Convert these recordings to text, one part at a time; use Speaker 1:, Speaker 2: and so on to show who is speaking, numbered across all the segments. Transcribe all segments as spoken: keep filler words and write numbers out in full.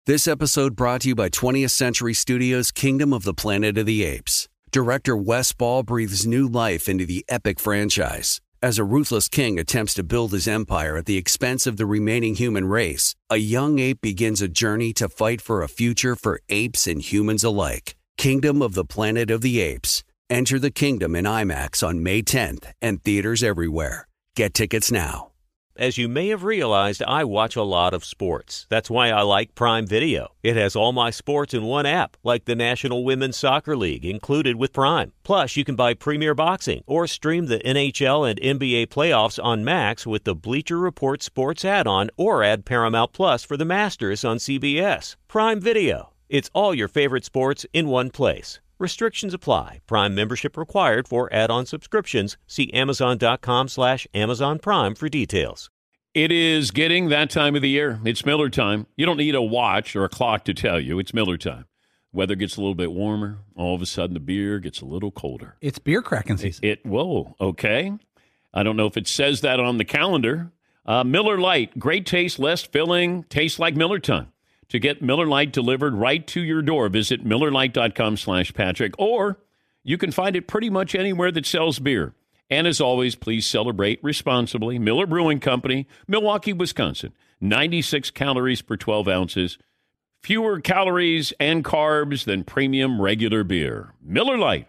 Speaker 1: This episode brought to you by twentieth Century Studios' Kingdom of the Planet of the Apes. Director Wes Ball breathes new life into the epic franchise. As a ruthless king attempts to build his empire at the expense of the remaining human race, a young ape begins a journey to fight for a future for apes and humans alike. Kingdom of the Planet of the Apes. Enter the kingdom in IMAX on May tenth and theaters everywhere. Get tickets now.
Speaker 2: As you may have realized, I watch a lot of sports. That's why I like Prime Video. It has all my sports in one app, like the National Women's Soccer League, included with Prime. Plus, you can buy Premier Boxing or stream the N H L and N B A playoffs on Max with the Bleacher Report Sports add-on, or add Paramount Plus for the Masters on C B S. Prime Video. It's all your favorite sports in one place. Restrictions apply. Prime membership required for add-on subscriptions. See Amazon.com slash Amazon Prime for details.
Speaker 3: It is getting that time of the year. It's Miller time. You don't need a watch or a clock to tell you. It's Miller time. Weather gets a little bit warmer. All of a sudden, the beer gets a little colder.
Speaker 4: It's beer cracking season.
Speaker 3: It, it whoa, okay. I don't know if it says that on the calendar. Uh, Miller Lite, great taste, less filling, tastes like Miller time. To get Miller Lite delivered right to your door, visit MillerLite.com slash Patrick, or you can find it pretty much anywhere that sells beer. And as always, please celebrate responsibly. Miller Brewing Company, Milwaukee, Wisconsin. ninety-six calories per twelve ounces. Fewer calories and carbs than premium regular beer. Miller Lite.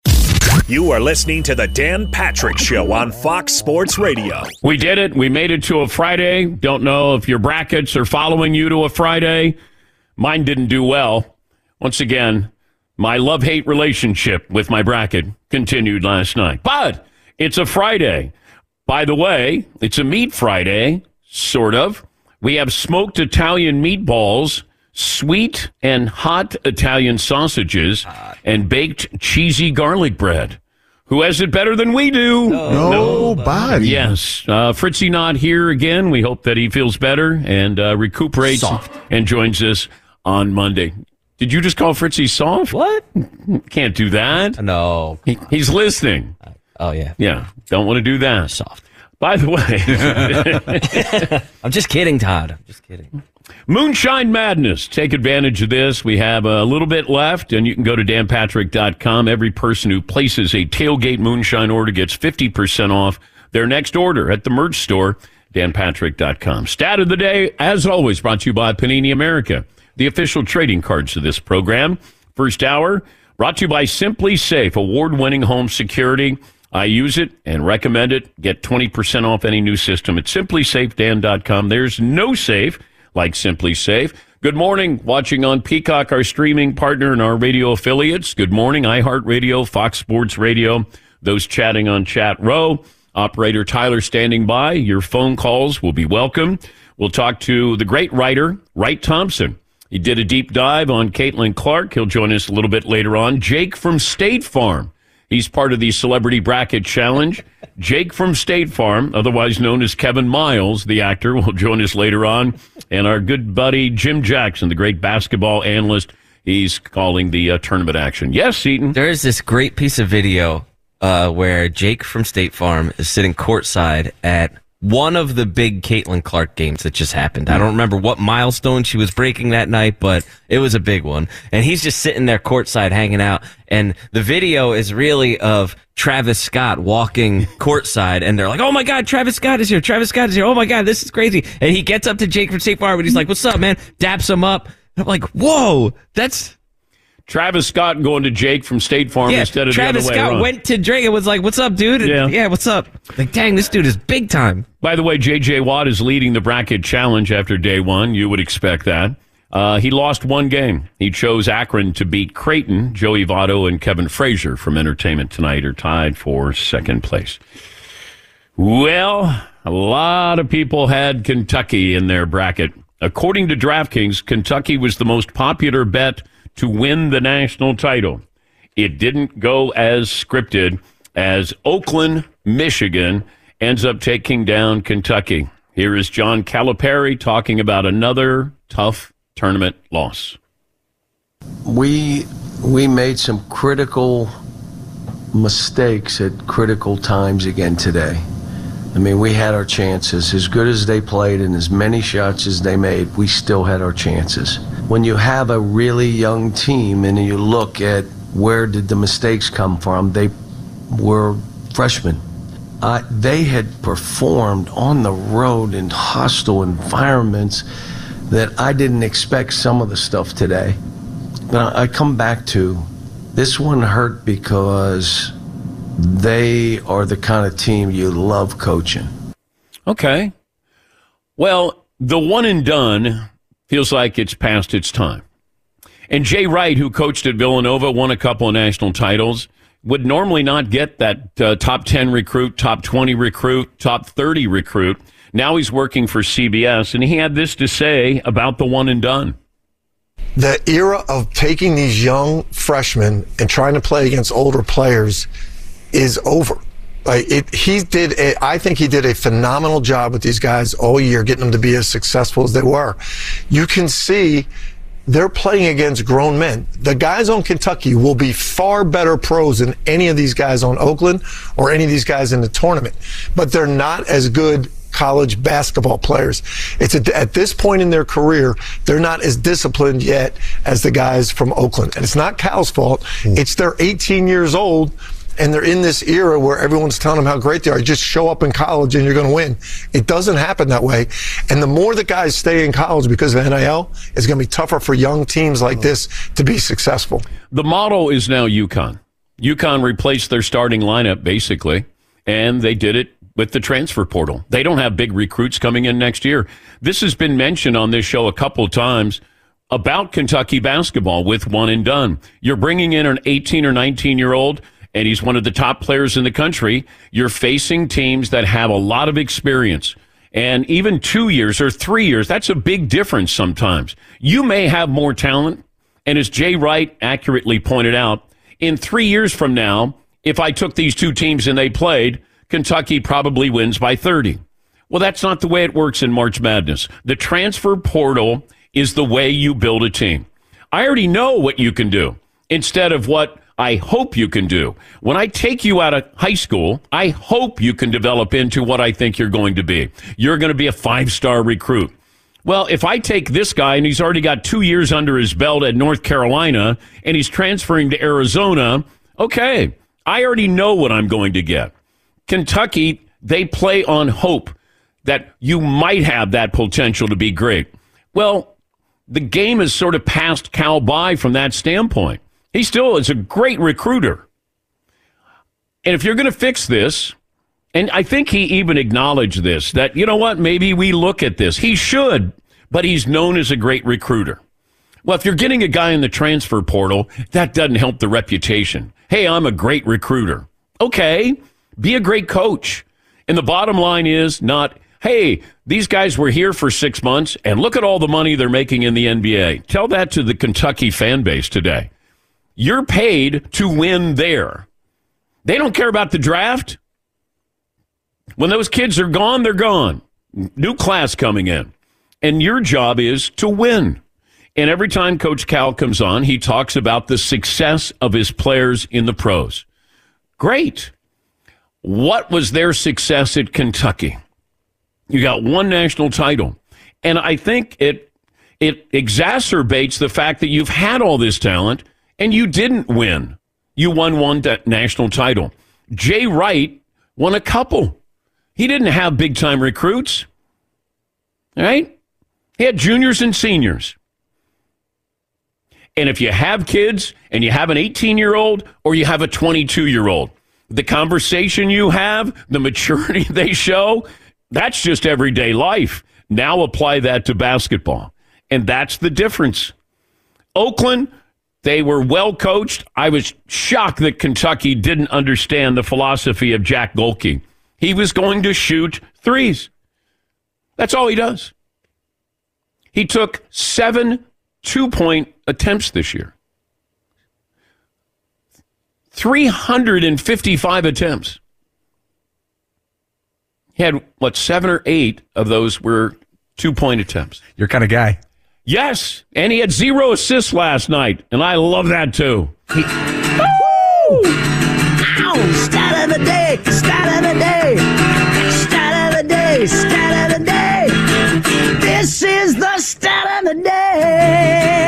Speaker 5: You are listening to the Dan Patrick Show on Fox Sports Radio.
Speaker 3: We did it. We made it to a Friday. Don't know if your brackets are following you to a Friday. Mine didn't do well. Once again, my love-hate relationship with my bracket continued last night. But it's a Friday. By the way, it's a meat Friday, sort of. We have smoked Italian meatballs, sweet and hot Italian sausages, and baked cheesy garlic bread. Who has it better than we do?
Speaker 6: No. Nobody.
Speaker 3: Yes. Uh, Fritzy not here again. We hope that he feels better and uh, recuperates
Speaker 4: Soft.
Speaker 3: and joins us on Monday. Did you just call Fritzy soft?
Speaker 7: What?
Speaker 3: Can't do that.
Speaker 7: No.
Speaker 3: He, he's listening.
Speaker 7: Oh, yeah.
Speaker 3: Yeah. Don't want to do that.
Speaker 7: Soft.
Speaker 3: By the way.
Speaker 7: I'm just kidding, Todd. I'm just kidding.
Speaker 3: Moonshine Madness. Take advantage of this. We have a little bit left, and you can go to dan patrick dot com. Every person who places a Tailgate Moonshine order gets fifty percent off their next order at the merch store, dan patrick dot com. Stat of the day, as always, brought to you by Panini America, the official trading cards of this program. First hour, brought to you by Simply Safe, award-winning home security. I use it and recommend it. Get twenty percent off any new system at simply safe dan dot com. There's no safe like Simply Safe. Good morning, watching on Peacock, our streaming partner and our radio affiliates. Good morning, iHeartRadio, Fox Sports Radio, those chatting on Chat Row. Operator Tyler standing by. Your phone calls will be welcome. We'll talk to the great writer, Wright Thompson. He did a deep dive on Caitlin Clark. He'll join us a little bit later on. Jake from State Farm. He's part of the Celebrity Bracket Challenge. Jake from State Farm, otherwise known as Kevin Miles, the actor, will join us later on. And our good buddy Jim Jackson, the great basketball analyst, he's calling the uh, tournament action. Yes, Seton?
Speaker 7: There is this great piece of video uh, where Jake from State Farm is sitting courtside at one of the big Caitlin Clark games that just happened. I don't remember what milestone she was breaking that night, but it was a big one. And he's just sitting there courtside hanging out. And the video is really of Travis Scott walking courtside. And they're like, oh, my God, Travis Scott is here. Travis Scott is here. Oh, my God, this is crazy. And he gets up to Jake from State Farm and he's like, what's up, man? Daps him up. And I'm like, whoa, that's...
Speaker 3: Travis Scott going to Jake from State Farm
Speaker 7: yeah,
Speaker 3: instead of
Speaker 7: Travis
Speaker 3: the other way
Speaker 7: Scott
Speaker 3: around.
Speaker 7: went to Drake and was like, what's up, dude? And,
Speaker 3: yeah.
Speaker 7: yeah, what's up? Like, dang, this dude is big time.
Speaker 3: By the way, J J. Watt is leading the bracket challenge after day one. You would expect that. Uh, he lost one game. He chose Akron to beat Creighton. Joey Votto and Kevin Frazier from Entertainment Tonight are tied for second place. Well, a lot of people had Kentucky in their bracket. According to DraftKings, Kentucky was the most popular bet to win the national title. It didn't go as scripted as Oakland, Michigan ends up taking down Kentucky. Here is John Calipari talking about another tough tournament loss.
Speaker 8: We we made some critical mistakes at critical times again today. I mean, we had our chances. As good as they played and as many shots as they made, we still had our chances. when you have a really young team and you look at where did the mistakes come from, they were freshmen. Uh, they had performed on the road in hostile environments that I didn't expect some of the stuff today. But I come back to, this one hurt because they are the kind of team you love coaching.
Speaker 3: Okay. Well, the one and done feels like it's past its time. And Jay Wright, who coached at Villanova, won a couple of national titles, would normally not get that uh, top ten recruit, top twenty recruit, top thirty recruit. Now he's working for C B S, and he had this to say about the one and done.
Speaker 4: The era of taking these young freshmen and trying to play against older players is over. Like it, he did. A, I think he did a phenomenal job with these guys all year, getting them to be as successful as they were. You can see they're playing against grown men. The guys on Kentucky will be far better pros than any of these guys on Oakland or any of these guys in the tournament, but they're not as good college basketball players. It's a, at this point in their career, they're not as disciplined yet as the guys from Oakland. And it's not Cal's fault. Mm. It's they're eighteen years old, and they're in this era where everyone's telling them how great they are. Just show up in college and you're going to win. It doesn't happen that way. And the more the guys stay in college because of N I L, it's going to be tougher for young teams like this to be successful.
Speaker 3: The model is now UConn. UConn replaced their starting lineup, basically, and they did it with the transfer portal. They don't have big recruits coming in next year. This has been mentioned on this show a couple of times about Kentucky basketball with one and done. You're bringing in an eighteen or nineteen-year-old, and he's one of the top players in the country. You're facing teams that have a lot of experience. And even two years or three years, that's a big difference sometimes. You may have more talent, and as Jay Wright accurately pointed out, in three years from now, if I took these two teams and they played, Kentucky probably wins by thirty. Well, that's not the way it works in March Madness. The transfer portal is the way you build a team. I already know what you can do instead of what I hope you can do. When I take you out of high school, I hope you can develop into what I think you're going to be. You're going to be a five-star recruit. Well, if I take this guy and he's already got two years under his belt at North Carolina and he's transferring to Arizona, okay, I already know what I'm going to get. Kentucky, they play on hope that you might have that potential to be great. Well, the game has sort of passed Cal by from that standpoint. He still is a great recruiter. And if you're going to fix this, and I think he even acknowledged this, that, you know what, maybe we look at this. He should, but he's known as a great recruiter. Well, if you're getting a guy in the transfer portal, that doesn't help the reputation. Hey, I'm a great recruiter. Okay, be a great coach. And the bottom line is not, hey, these guys were here for six months, and look at all the money they're making in the N B A. Tell that to the Kentucky fan base today. You're paid to win there. They don't care about the draft. When those kids are gone, they're gone. New class coming in. And your job is to win. And every time Coach Cal comes on, he talks about the success of his players in the pros. Great. What was their success at Kentucky? You got one national title. And I think it it exacerbates the fact that you've had all this talent and you didn't win. You won one national title. Jay Wright won a couple. He didn't have big-time recruits. All right? He had juniors and seniors. And if you have kids and you have an eighteen-year-old or you have a twenty-two-year-old, the conversation you have, the maturity they show, that's just everyday life. Now apply that to basketball. And that's the difference. Oakland, they were well coached. I was shocked that Kentucky didn't understand the philosophy of Jack Golke. He was going to shoot threes. That's all he does. He took seven two-point attempts this year. three hundred fifty-five attempts. He had, what, seven or eight of those were two-point attempts.
Speaker 6: Your kind of guy.
Speaker 3: Yes, and he had zero assists last night, and I love that too. He,
Speaker 9: Woo! Ow! Stat of the day! Stat of the day! Stat of the day! Stat of the day! This is the stat of the day!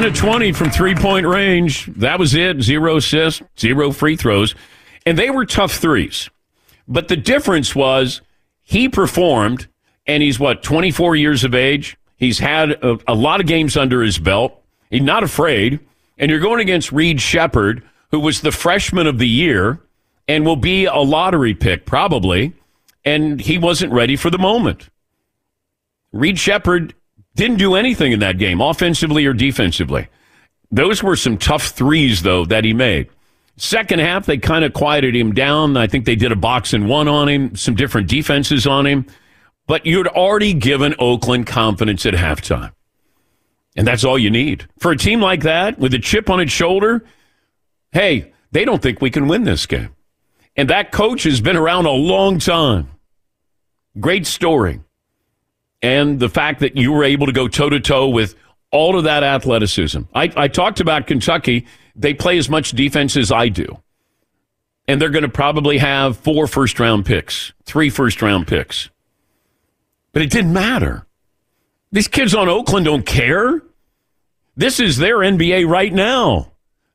Speaker 3: of twenty from three-point range. That was it. Zero assists, zero free throws. And they were tough threes. But the difference was he performed, and he's, what, twenty-four years of age? He's had a, a lot of games under his belt. He's not afraid. And you're going against Reed Sheppard, who was the freshman of the year and will be a lottery pick probably, and he wasn't ready for the moment. Reed Sheppard didn't do anything in that game, offensively or defensively. Those were some tough threes, though, that he made. Second half, they kind of quieted him down. I think they did a box and one on him, some different defenses on him. But you'd already given Oakland confidence at halftime. And that's all you need. For a team like that, with a chip on its shoulder, hey, they don't think we can win this game. And that coach has been around a long time. Great story. And the fact that you were able to go toe-to-toe with all of that athleticism. I, I talked about Kentucky. They play as much defense as I do. And they're going to probably have four first-round picks, three first-round picks. But it didn't matter. These kids on Oakland don't care. This is their N B A right now.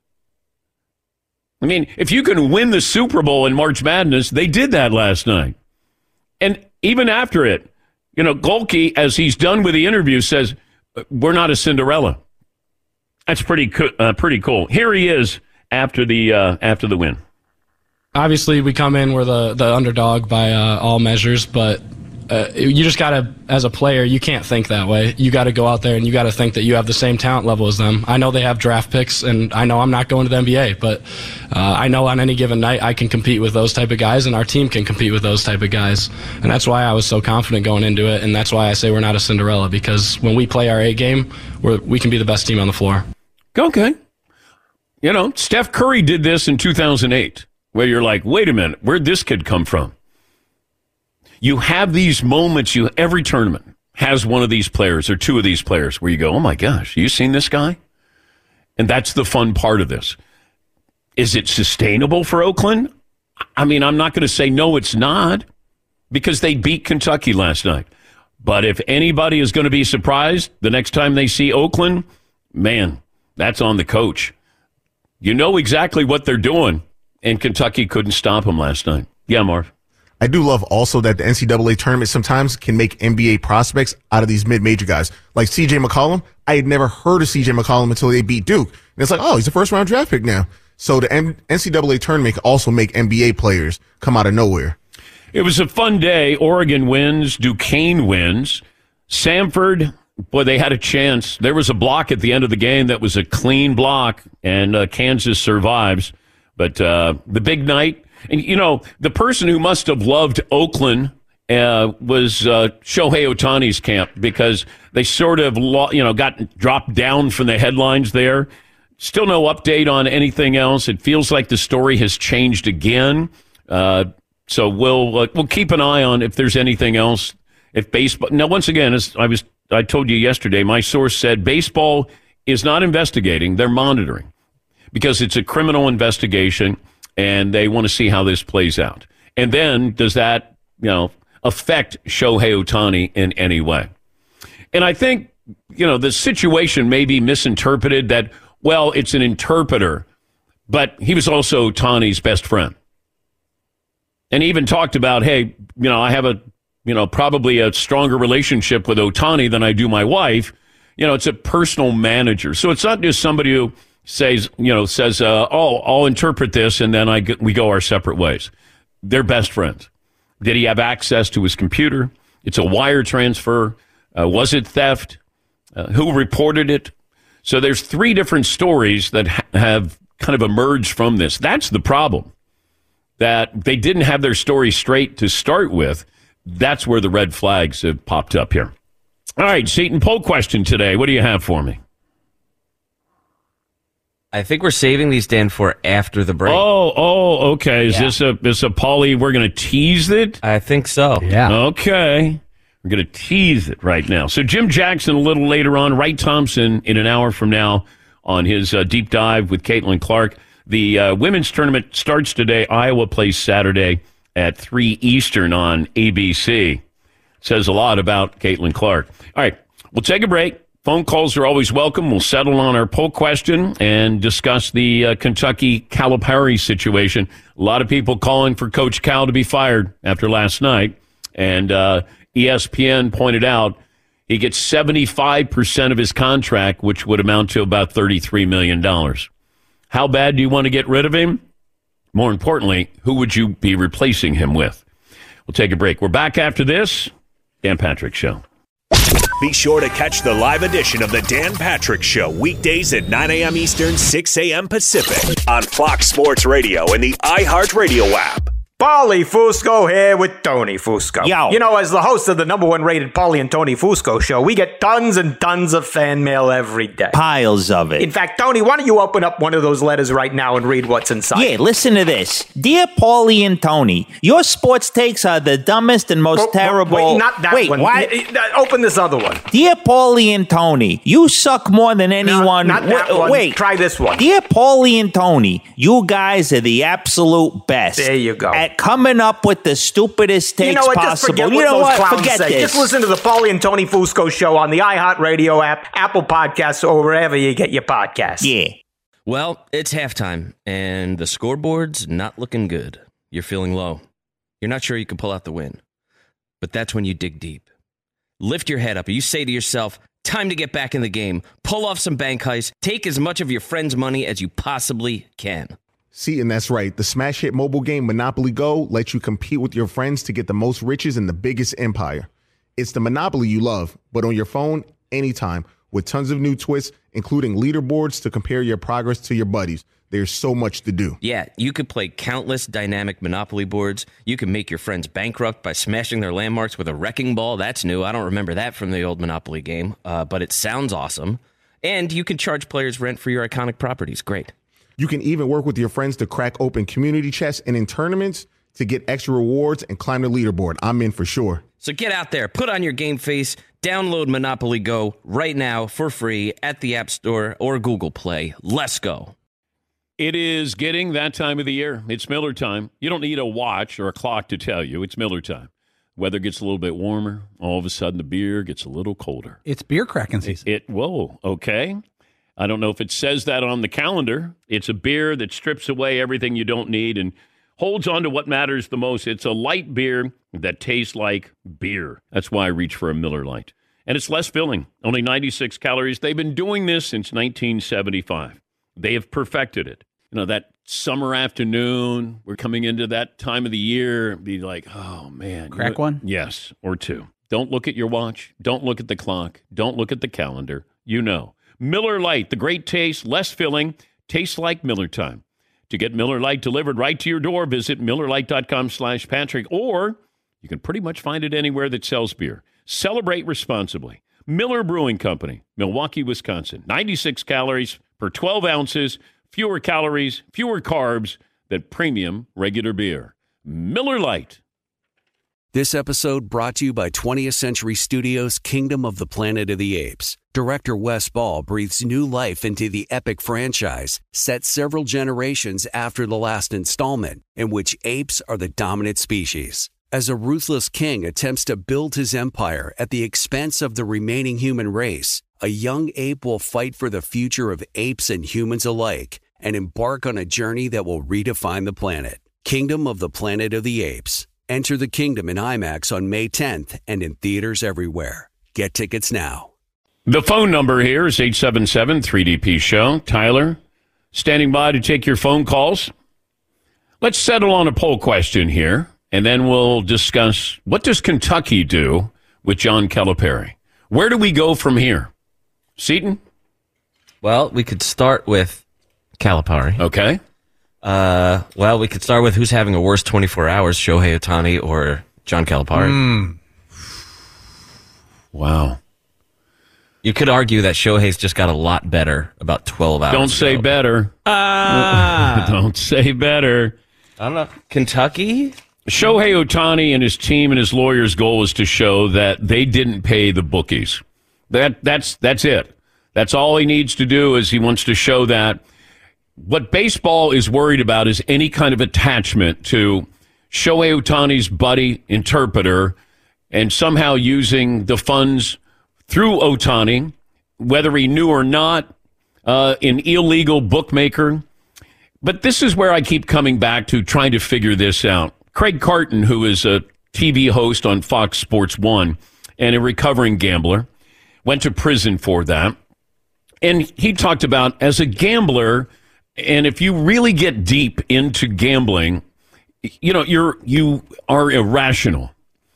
Speaker 3: I mean, if you can win the Super Bowl in March Madness, they did that last night. And even after it, you know, Golke, as he's done with the interview, says, we're not a Cinderella. That's pretty co- uh, pretty cool. Here he is after the uh, after the win.
Speaker 6: Obviously, we come in, we're the, the underdog by uh, all measures, but uh, you just got to, as a player, you can't think that way. You got to go out there and you got to think that you have the same talent level as them. I know they have draft picks, and I know I'm not going to the N B A, but uh, I know on any given night I can compete with those type of guys, and our team can compete with those type of guys. And that's why I was so confident going into it, and that's why I say we're not a Cinderella, because when we play our A game, we're, we can be the best team on the floor.
Speaker 3: Okay. You know, Steph Curry did this in two thousand eight, where you're like, wait a minute, where'd this kid come from? You have these moments, you every tournament has one of these players or two of these players where you go, oh my gosh, you seen this guy? And that's the fun part of this. Is it sustainable for Oakland? I mean, I'm not going to say no, it's not, because they beat Kentucky last night. But if anybody is going to be surprised the next time they see Oakland, man, that's on the coach. You know exactly what they're doing, and Kentucky couldn't stop them last night. Yeah, Marv.
Speaker 10: I do love also that the N C double A tournament sometimes can make N B A prospects out of these mid-major guys. Like C J McCollum, I had never heard of C J McCollum until they beat Duke. And it's like, oh, he's a first-round draft pick now. So the N C double A tournament can also make N B A players come out of nowhere.
Speaker 3: It was a fun day. Oregon wins. Duquesne wins. Samford, boy, they had a chance. There was a block at the end of the game that was a clean block, and uh, Kansas survives. But uh, the big night, and, you know, the person who must have loved Oakland uh, was uh, Shohei Ohtani's camp, because they sort of, lo- you know, got dropped down from the headlines there. Still no update on anything else. It feels like the story has changed again. Uh, so we'll uh, we'll keep an eye on if there's anything else. If baseball now, once again, as I was I told you yesterday, my source said baseball is not investigating; they're monitoring, because it's a criminal investigation, and they want to see how this plays out. And then, does that, you know, affect Shohei Ohtani in any way? And I think, you know, the situation may be misinterpreted that, well, it's an interpreter, but he was also Ohtani's best friend. And he even talked about, hey, you know, I have a, you know, probably a stronger relationship with Ohtani than I do my wife. You know, it's a personal manager. So it's not just somebody who says, you know, says, uh, oh, I'll interpret this, and then I get, we go our separate ways. They're best friends. Did he have access to his computer? It's a wire transfer. Uh, was it theft? Uh, who reported it? So there's three different stories that ha- have kind of emerged from this. That's the problem, that they didn't have their story straight to start with. That's where the red flags have popped up here. All right, Seton, poll question today. What do you have for me?
Speaker 7: I think we're saving these, Dan, for after the break.
Speaker 3: Oh, oh, okay. Is
Speaker 7: Yeah.
Speaker 3: this a this a Paulie? We're going to tease it?
Speaker 7: I think so.
Speaker 11: Yeah.
Speaker 3: Okay. We're going to tease it right now. So Jim Jackson a little later on, Wright Thompson in an hour from now on his uh, deep dive with Caitlin Clark. The uh, women's tournament starts today. Iowa plays Saturday at three Eastern on A B C. Says a lot about Caitlin Clark. All right, we'll take a break. Phone calls are always welcome. We'll settle on our poll question and discuss the uh, Kentucky Calipari situation. A lot of people calling for Coach Cal to be fired after last night. And uh, E S P N pointed out he gets seventy-five percent of his contract, which would amount to about thirty-three million dollars. How bad do you want to get rid of him? More importantly, who would you be replacing him with? We'll take a break. We're back after this. Dan Patrick Show.
Speaker 5: Be sure to catch the live edition of the Dan Patrick Show weekdays at nine a.m. Eastern, six a.m. Pacific on Fox Sports Radio and the iHeartRadio app.
Speaker 11: Paulie Fusco here with Tony Fusco.
Speaker 12: Yo.
Speaker 11: You know, as the host of the number one rated Paulie and Tony Fusco show, we get tons and tons of fan mail every day.
Speaker 12: Piles of it.
Speaker 11: In fact, Tony, why don't you open up one of those letters right now and read what's inside?
Speaker 12: Yeah, listen to this. Dear Paulie and Tony, your sports takes are the dumbest and most
Speaker 11: Oh, oh,
Speaker 12: terrible.
Speaker 11: Wait, not that
Speaker 12: wait,
Speaker 11: one.
Speaker 12: What?
Speaker 11: Y- y- Open this other one.
Speaker 12: Dear Paulie and Tony, you suck more than anyone.
Speaker 11: not that
Speaker 12: Wait,
Speaker 11: one.
Speaker 12: Wait,
Speaker 11: Try this one.
Speaker 12: Dear Paulie and Tony, you guys are the absolute best.
Speaker 11: There you go.
Speaker 12: At coming up with the stupidest takes
Speaker 11: You know what? Just
Speaker 12: possible.
Speaker 11: forget
Speaker 12: you
Speaker 11: what
Speaker 12: know
Speaker 11: those
Speaker 12: what?
Speaker 11: clowns
Speaker 12: Forget
Speaker 11: say.
Speaker 12: this.
Speaker 11: Just listen to the Paulie and Tony Fusco show on the iHeartRadio app, Apple Podcasts, or wherever you get your podcasts.
Speaker 12: Yeah.
Speaker 7: Well, it's halftime, and the scoreboard's not looking good. You're feeling low. You're not sure you can pull out the win. But that's when you dig deep. Lift your head up, and you say to yourself, time to get back in the game. Pull off some bank heists. Take as much of your friend's money as you possibly can.
Speaker 10: See, and that's right. The smash hit mobile game Monopoly Go lets you compete with your friends to get the most riches in the biggest empire. It's the Monopoly you love, but on your phone, anytime, with tons of new twists, including leaderboards to compare your progress to your buddies. There's so much to do.
Speaker 7: Yeah, you could play countless dynamic Monopoly boards. You can make your friends bankrupt by smashing their landmarks with a wrecking ball. That's new. I don't remember that from the old Monopoly game, uh, but it sounds awesome. And you can charge players rent for your iconic properties. Great.
Speaker 10: You can even work with your friends to crack open community chests and in tournaments to get extra rewards and climb the leaderboard. I'm in for sure.
Speaker 7: So get out there, put on your game face, download Monopoly Go right now for free at the App Store or Google Play. Let's go.
Speaker 3: It is getting that time of the year. It's Miller time. You don't need a watch or a clock to tell you. It's Miller time. Weather gets a little bit warmer. All of a sudden, the beer gets a little colder.
Speaker 13: It's beer cracking season.
Speaker 3: It, it whoa, okay. I don't know if it says that on the calendar. It's a beer that strips away everything you don't need and holds on to what matters the most. It's a light beer that tastes like beer. That's why I reach for a Miller Lite. And it's less filling, only ninety-six calories. They've been doing this since nineteen seventy-five. They have perfected it. You know, that summer afternoon, we're coming into that time of the year, be like, oh, man.
Speaker 13: Crack
Speaker 3: you know,
Speaker 13: one?
Speaker 3: Yes, or two. Don't look at your watch. Don't look at the clock. Don't look at the calendar. You know. Miller Lite, the great taste, less filling, tastes like Miller time. To get Miller Lite delivered right to your door, visit MillerLite.com slash Patrick, or you can pretty much find it anywhere that sells beer. Celebrate responsibly. Miller Brewing Company, Milwaukee, Wisconsin. ninety-six calories per twelve ounces, fewer calories, fewer carbs than premium regular beer. Miller Lite.
Speaker 1: This episode brought to you by twentieth Century Studios' Kingdom of the Planet of the Apes. Director Wes Ball breathes new life into the epic franchise, set several generations after the last installment, in which apes are the dominant species. As a ruthless king attempts to build his empire at the expense of the remaining human race, a young ape will fight for the future of apes and humans alike and embark on a journey that will redefine the planet. Kingdom of the Planet of the Apes. Enter the kingdom in IMAX on May tenth and in theaters everywhere. Get tickets now.
Speaker 3: The phone number here is eight seven seven three D P show. Tyler, standing by to take your phone calls. Let's settle on a poll question here, and then we'll discuss what does Kentucky do with John Calipari? Where do we go from here? Seton?
Speaker 7: Well, we could start with Calipari.
Speaker 3: Okay.
Speaker 7: Uh, well, we could start with who's having a worse twenty-four hours, Shohei Ohtani or John Calipari.
Speaker 13: Mm.
Speaker 3: Wow.
Speaker 7: You could argue that Shohei's just got a lot better about twelve hours
Speaker 3: Don't say
Speaker 7: ago.
Speaker 3: better.
Speaker 7: Ah.
Speaker 3: Don't say better.
Speaker 7: I don't know. Kentucky?
Speaker 3: Shohei Ohtani and his team and his lawyer's goal is to show that they didn't pay the bookies. That that's that's it. That's all he needs to do is he wants to show that. What baseball is worried about is any kind of attachment to Shohei Ohtani's buddy interpreter and somehow using the funds through Ohtani whether he knew or not, uh, an illegal bookmaker. But this is where I keep coming back to trying to figure this out. Craig Carton, who is a T V host on Fox Sports one and a recovering gambler, went to prison for that. And he talked about, as a gambler, and if you really get deep into gambling, you know, you're you are irrational.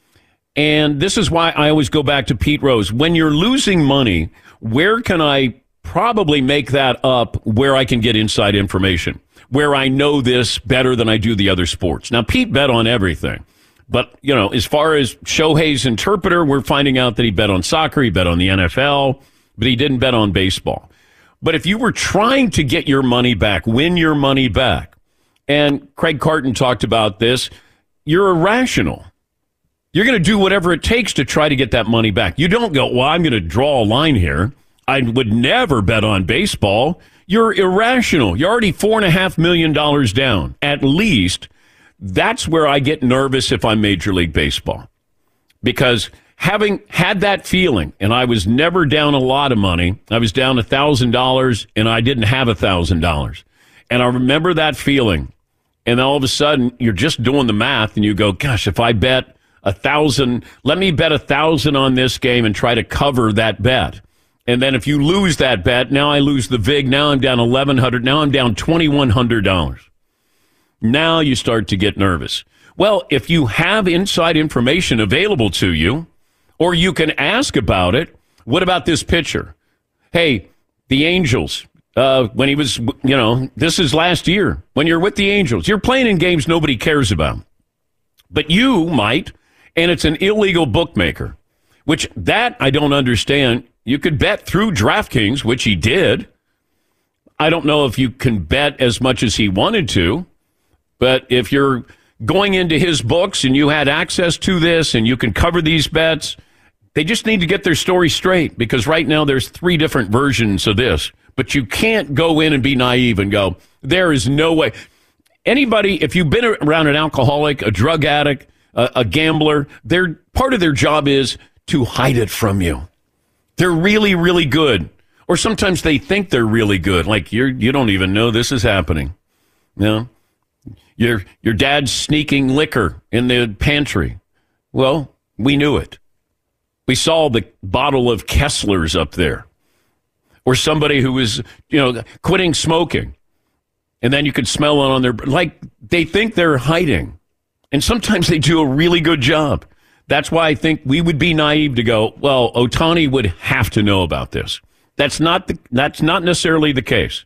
Speaker 3: And this is why I always go back to Pete Rose. When you're losing money, where can I probably make that up where I can get inside information, where I know this better than I do the other sports? Now, Pete bet on everything. But, you know, as far as Shohei's interpreter, we're finding out that he bet on soccer, he bet on the N F L, but he didn't bet on baseball. But if you were trying to get your money back, win your money back, and Craig Carton talked about this, you're irrational. You're going to do whatever it takes to try to get that money back. You don't go, well, I'm going to draw a line here. I would never bet on baseball. You're irrational. You're already four and a half million dollars down, at least. That's where I get nervous if I'm Major League Baseball. Because having had that feeling, and I was never down a lot of money, I was down one thousand dollars, and I didn't have one thousand dollars. And I remember that feeling. And all of a sudden, you're just doing the math, and you go, gosh, if I bet a thousand, let me bet a thousand on this game and try to cover that bet. And then if you lose that bet, now I lose the vig, now I'm down eleven hundred dollars, now I'm down twenty-one hundred dollars. Now you start to get nervous. Well, if you have inside information available to you, or you can ask about it, what about this pitcher? Hey, the Angels, uh, when he was, you know, this is last year. When you're with the Angels, you're playing in games nobody cares about. But you might, and it's an illegal bookmaker, which that I don't understand. You could bet through DraftKings, which he did. I don't know if you can bet as much as he wanted to. But if you're going into his books and you had access to this and you can cover these bets, they just need to get their story straight, because right now there's three different versions of this. But you can't go in and be naive and go, there is no way. Anybody, if you've been around an alcoholic, a drug addict, a, a gambler, their part of their job is to hide it from you. They're really, really good. Or sometimes they think they're really good. Like, you're, you don't even know this is happening. You know? Your your dad's sneaking liquor in the pantry. Well, we knew it. We saw the bottle of Kessler's up there. Or somebody who was, you know, quitting smoking. And then you could smell it on their, like, they think they're hiding. And sometimes they do a really good job. That's why I think we would be naive to go, well, Ohtani would have to know about this. That's not the, that's not necessarily the case.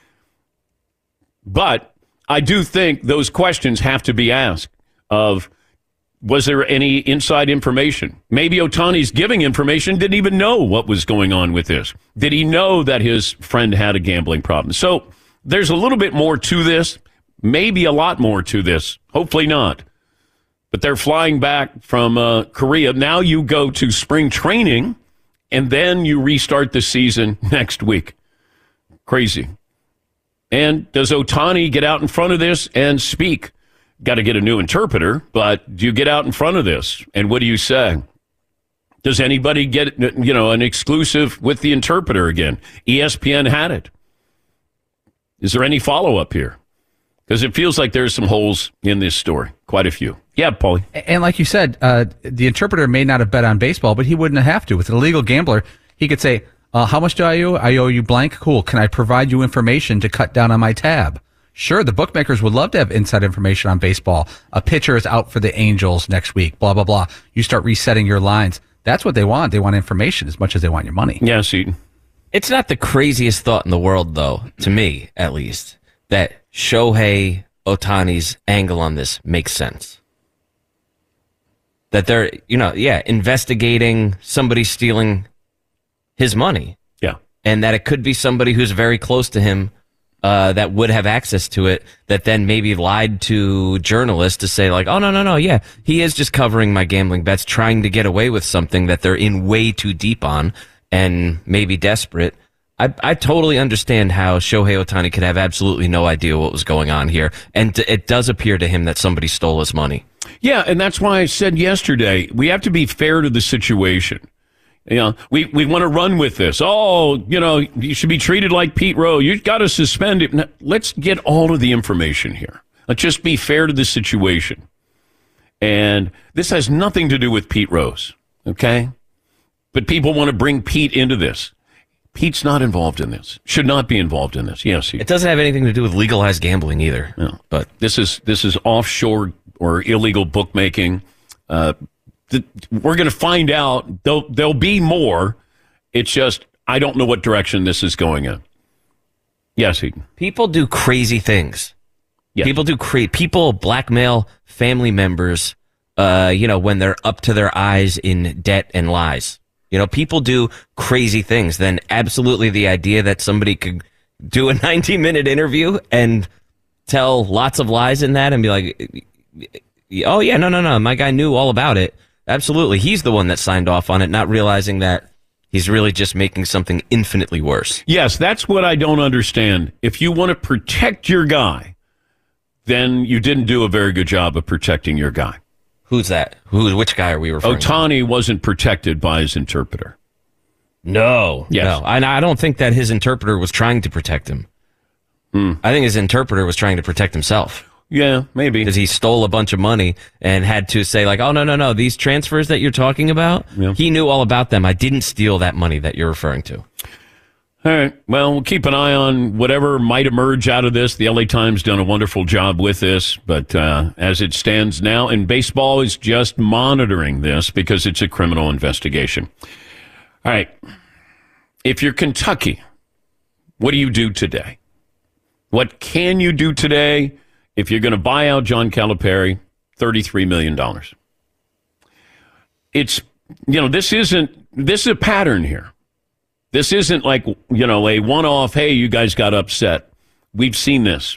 Speaker 3: But I do think those questions have to be asked of, was there any inside information? Maybe Ohtani's giving information, didn't even know what was going on with this. Did he know that his friend had a gambling problem? So there's a little bit more to this, maybe a lot more to this. Hopefully not. But they're flying back from uh, Korea. Now you go to spring training, and then you restart the season next week. Crazy. And does Ohtani get out in front of this and speak? Got to get a new interpreter, but do you get out in front of this? And what do you say? Does anybody get, you know, an exclusive with the interpreter again? E S P N had it. Is there any follow-up here? Because it feels like there's some holes in this story. Quite a few. Yeah, Paulie.
Speaker 13: And like you said, uh, the interpreter may not have bet on baseball, but he wouldn't have to. With an illegal gambler, he could say, Uh, how much do I owe? I owe you blank. Cool. Can I provide you information to cut down on my tab? Sure. The bookmakers would love to have inside information on baseball. A pitcher is out for the Angels next week. Blah, blah, blah. You start resetting your lines. That's what they want. They want information as much as they want your money.
Speaker 3: Yeah, Seton.
Speaker 7: It's not the craziest thought in the world, though, to me, at least, that Shohei Ohtani's angle on this makes sense. That they're, you know, yeah, investigating somebody stealing his money.
Speaker 3: Yeah.
Speaker 7: And that it could be somebody who's very close to him uh, that would have access to it, that then maybe lied to journalists to say, like, oh, no, no, no, yeah, he is just covering my gambling bets, trying to get away with something that they're in way too deep on and maybe desperate. I, I totally understand how Shohei Ohtani could have absolutely no idea what was going on here. And it does appear to him that somebody stole his money.
Speaker 3: Yeah, and that's why I said yesterday, we have to be fair to the situation. You know, we, we want to run with this. Oh, you know, you should be treated like Pete Rose. You've got to suspend him. Now, let's get all of the information here. Let's just be fair to the situation. And this has nothing to do with Pete Rose, okay? But people want to bring Pete into this. Pete's not involved in this. Should not be involved in this. Yes, he,
Speaker 7: it doesn't have anything to do with legalized gambling either.
Speaker 3: No, but this is this is offshore or illegal bookmaking. Uh, the, we're going to find out. There'll, there'll be more. It's just I don't know what direction this is going in. Yes, Heaton.
Speaker 7: People do crazy things. Yes. People do crazy. People blackmail family members. Uh, you know, when they're up to their eyes in debt and lies. You know, people do crazy things. Then absolutely the idea that somebody could do a ninety minute interview and tell lots of lies in that and be like, oh, yeah, no, no, no, my guy knew all about it. Absolutely. He's the one that signed off on it, not realizing that he's really just making something infinitely worse.
Speaker 3: Yes, that's what I don't understand. If you want to protect your guy, then you didn't do a very good job of protecting your guy.
Speaker 7: Who's that? Who? Which guy are we referring to?
Speaker 3: Ohtani wasn't protected by his interpreter.
Speaker 7: No.
Speaker 3: Yes.
Speaker 7: No. And I don't think that his interpreter was trying to protect him.
Speaker 3: Hmm.
Speaker 7: I think his interpreter was trying to protect himself.
Speaker 3: Yeah, maybe.
Speaker 7: Because he stole a bunch of money and had to say, like, oh, no, no, no, these transfers that you're talking about,
Speaker 3: yeah.
Speaker 7: He knew all about them. I didn't steal that money that you're referring to.
Speaker 3: All right. Well, we'll keep an eye on whatever might emerge out of this. The L A Times done a wonderful job with this, but uh, as it stands now, and baseball is just monitoring this because it's a criminal investigation. All right. If you're Kentucky, what do you do today? What can you do today if you're going to buy out John Calipari, thirty-three million dollars? It's, you know, this isn't, this is a pattern here. This isn't like, you know, a one-off, hey, you guys got upset. We've seen this.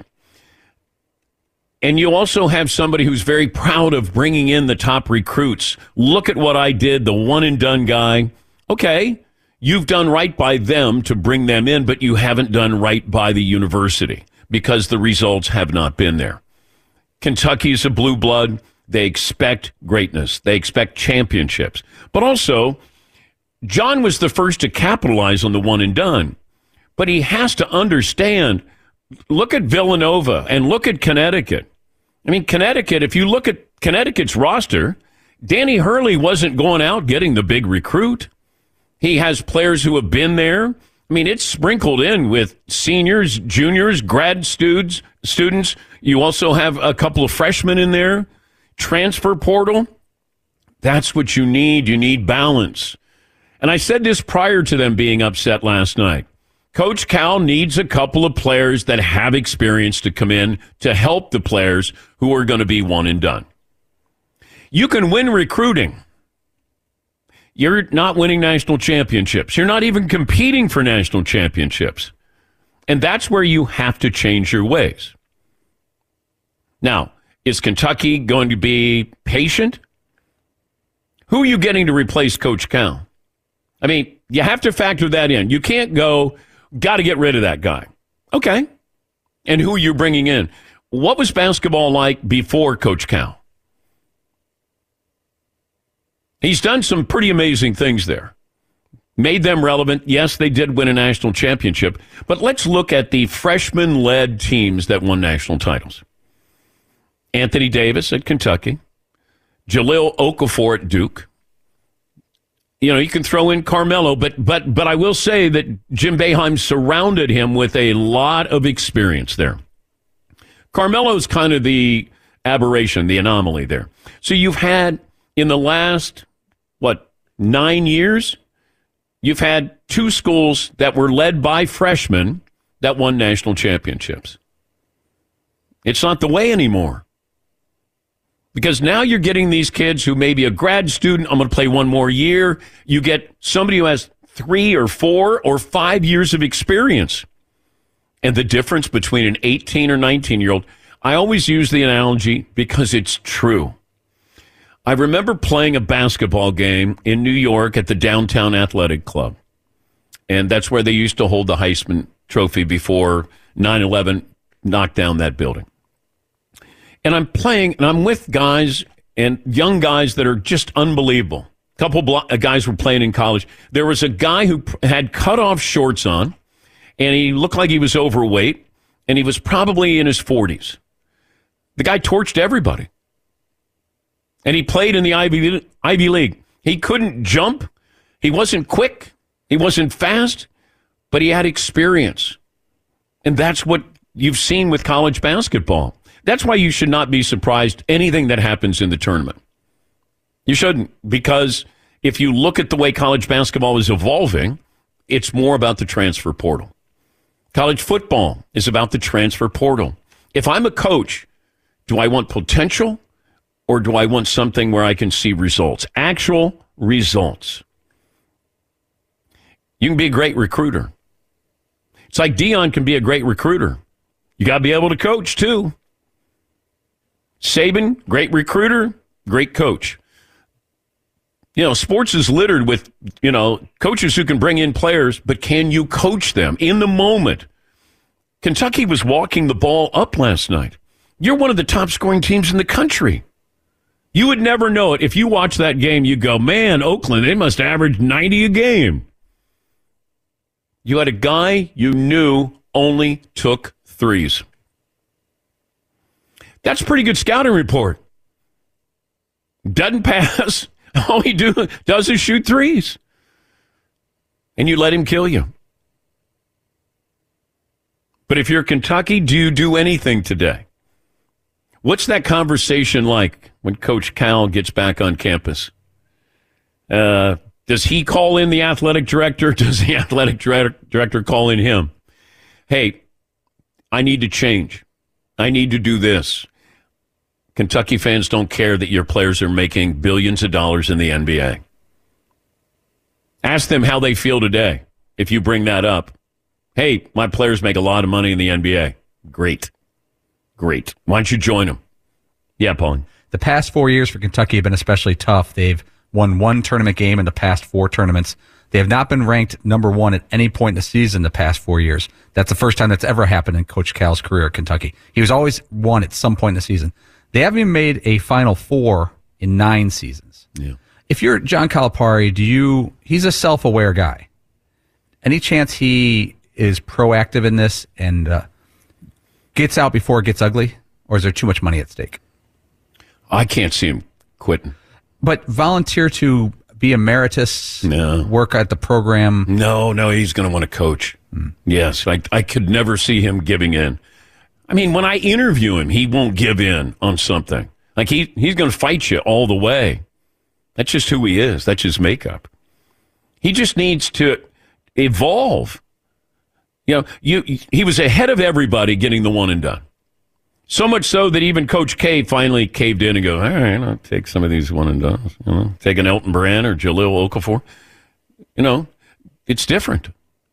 Speaker 3: And you also have somebody who's very proud of bringing in the top recruits. Look at what I did, the one-and-done guy. Okay, you've done right by them to bring them in, but you haven't done right by the university because the results have not been there. Kentucky's a blue blood. They expect greatness. They expect championships. But also, John was the first to capitalize on the one and done, but he has to understand, look at Villanova and look at Connecticut. I mean, Connecticut, if you look at Connecticut's roster, Danny Hurley wasn't going out getting the big recruit. He has players who have been there. I mean, it's sprinkled in with seniors, juniors, grad students. Students. You also have a couple of freshmen in there. Transfer portal. That's what you need. You need balance. And I said this prior to them being upset last night. Coach Cal needs a couple of players that have experience to come in to help the players who are going to be one and done. You can win recruiting. You're not winning national championships. You're not even competing for national championships. And that's where you have to change your ways. Now, is Kentucky going to be patient? Who are you getting to replace Coach Cal? I mean, you have to factor that in. You can't go, got to get rid of that guy. Okay. And who are you bringing in? What was basketball like before Coach Cal? He's done some pretty amazing things there. Made them relevant. Yes, they did win a national championship. But let's look at the freshman-led teams that won national titles. Anthony Davis at Kentucky. Jahlil Okafor at Duke. You know, you can throw in Carmelo, but but but I will say that Jim Boeheim surrounded him with a lot of experience there. Carmelo's kind of the aberration, the anomaly there. So you've had, in the last, what, nine years, you've had two schools that were led by freshmen that won national championships. It's not the way anymore. Because now you're getting these kids who may be a grad student, I'm going to play one more year. You get somebody who has three or four or five years of experience. And the difference between an eighteen or nineteen-year-old, I always use the analogy because it's true. I remember playing a basketball game in New York at the Downtown Athletic Club. And that's where they used to hold the Heisman Trophy before nine eleven knocked down that building. And I'm playing, and I'm with guys and young guys that are just unbelievable. A couple blo- guys were playing in college. There was a guy who had cut-off shorts on, and he looked like he was overweight, and he was probably in his forties. The guy torched everybody. And he played in the Ivy, Ivy League. He couldn't jump. He wasn't quick. He wasn't fast, but he had experience. And that's what you've seen with college basketball. That's why you should not be surprised anything that happens in the tournament. You shouldn't, because if you look at the way college basketball is evolving, it's more about the transfer portal. College football is about the transfer portal. If I'm a coach, do I want potential or do I want something where I can see results? Actual results. You can be a great recruiter. It's like Deion can be a great recruiter. You got to be able to coach, too. Saban, great recruiter, great coach. You know, sports is littered with, you know, coaches who can bring in players, but can you coach them in the moment? Kentucky was walking the ball up last night. You're one of the top scoring teams in the country. You would never know it. If you watch that game, you go, man, Oakland, they must average ninety a game. You had a guy you knew only took threes. That's a pretty good scouting report. Doesn't pass. All he do, does is shoot threes. And you let him kill you. But if you're Kentucky, do you do anything today? What's that conversation like when Coach Cal gets back on campus? Uh, does he call in the athletic director? Does the athletic director call in him? Hey, I need to change. I need to do this. Kentucky fans don't care that your players are making billions of dollars in the N B A. Ask them how they feel today if you bring that up. Hey, my players make a lot of money in the N B A. Great. Great. Why don't you join them? Yeah, Paul.
Speaker 13: The past four years for Kentucky have been especially tough. They've won one tournament game in the past four tournaments. They have not been ranked number one at any point in the season the past four years. That's the first time that's ever happened in Coach Cal's career at Kentucky. He was always one at some point in the season. They haven't even made a Final Four in nine seasons.
Speaker 3: Yeah.
Speaker 13: If you're John Calipari, do you? He's a self-aware guy. Any chance he is proactive in this and uh, gets out before it gets ugly, or is there too much money at stake?
Speaker 3: I can't see him quitting.
Speaker 13: But volunteer to be emeritus,
Speaker 3: no.
Speaker 13: work at the program.
Speaker 3: No, no, he's going to want to coach. Mm. Yes, I, I could never see him giving in. I mean, when I interview him, he won't give in on something. Like, he he's going to fight you all the way. That's just who he is. That's his makeup. He just needs to evolve. You know, you he was ahead of everybody getting the one and done. So much so that even Coach K finally caved in and go, all right, I'll take some of these one and done. You know, take an Elton Brand or Jahlil Okafor. You know, it's different.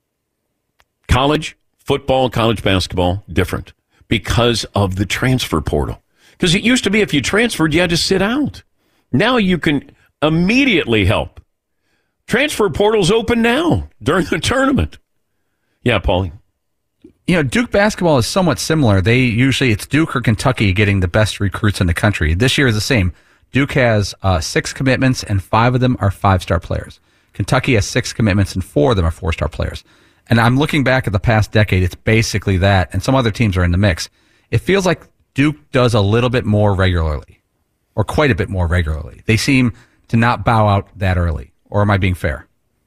Speaker 3: College football, college basketball, different. Because of the transfer portal. Because it used to be if you transferred, you had to sit out. Now you can immediately help. Transfer portal's open now during the tournament. Yeah, Paulie.
Speaker 13: You know, Duke basketball is somewhat similar. They usually, it's Duke or Kentucky getting the best recruits in the country. This year is the same. Duke has uh, six commitments, and five of them are five-star players. Kentucky has six commitments, and four of them are four-star players. And I'm looking back at the past decade, it's basically that, and some other teams are in the mix. It feels like Duke does a little bit more regularly, or quite a bit more regularly. They seem to not bow out that early, or am I being fair?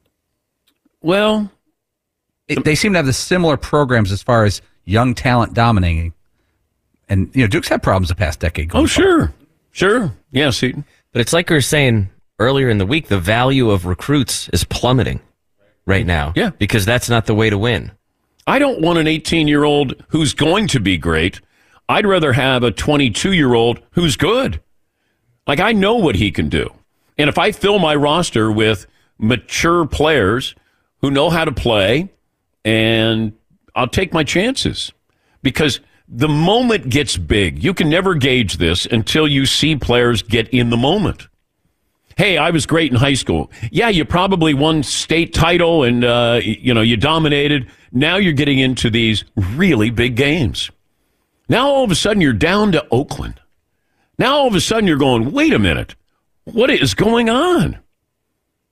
Speaker 3: Well,
Speaker 13: it, they seem to have the similar programs as far as young talent dominating. And, you know, Duke's had problems the past decade.
Speaker 3: Oh, sure. Sure. Yeah, Seton.
Speaker 7: But it's like we were saying earlier in the week, the value of recruits is plummeting right now.
Speaker 3: Yeah.
Speaker 7: Because that's not the way to win.
Speaker 3: I don't want an eighteen-year-old who's going to be great. I'd rather have a twenty-two-year-old who's good. Like, I know what he can do. And if I fill my roster with mature players who know how to play, and I'll take my chances. Because the moment gets big. You can never gauge this until you see players get in the moment. Hey, I was great in high school. Yeah, you probably won state title and, uh, you know, you dominated. Now you're getting into these really big games. Now all of a sudden you're down to Oakland. Now all of a sudden you're going, wait a minute. What is going on?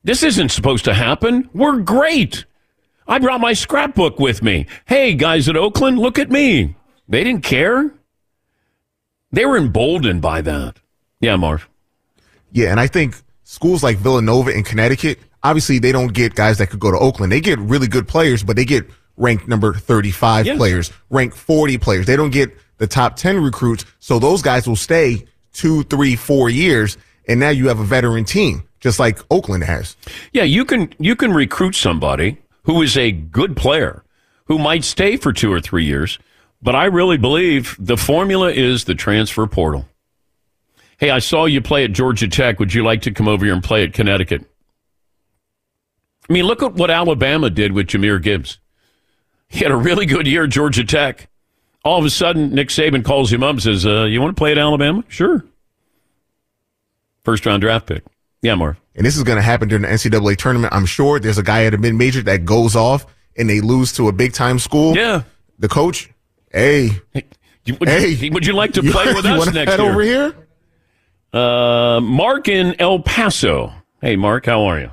Speaker 3: This isn't supposed to happen. We're great. I brought my scrapbook with me. Hey, guys at Oakland, look at me. They didn't care. They were emboldened by that. Yeah, Marv.
Speaker 10: Yeah, and I think schools like Villanova in Connecticut, obviously they don't get guys that could go to Oakland. They get really good players, but they get ranked number thirty-five yes. players, ranked forty players. They don't get the top ten recruits, so those guys will stay two, three, four years, and now you have a veteran team, just like Oakland has.
Speaker 3: Yeah, you can you can recruit somebody who is a good player, who might stay for two or three years, but I really believe the formula is the transfer portal. Hey, I saw you play at Georgia Tech. Would you like to come over here and play at Connecticut? I mean, look at what Alabama did with Jahmyr Gibbs. He had a really good year at Georgia Tech. All of a sudden, Nick Saban calls him up and says, uh, you want to play at Alabama? Sure. First-round draft pick. Yeah, Marv.
Speaker 10: And this is going to happen during the N C double A tournament. I'm sure there's a guy at a mid-major that goes off and they lose to a big-time school.
Speaker 3: Yeah.
Speaker 10: The coach, hey.
Speaker 3: Hey, would,
Speaker 10: hey,
Speaker 3: you, would you like to play
Speaker 10: you,
Speaker 3: with
Speaker 10: you
Speaker 3: us next
Speaker 10: head
Speaker 3: year?
Speaker 10: over here?
Speaker 3: Uh, Mark in El Paso. Hey, Mark, how are you?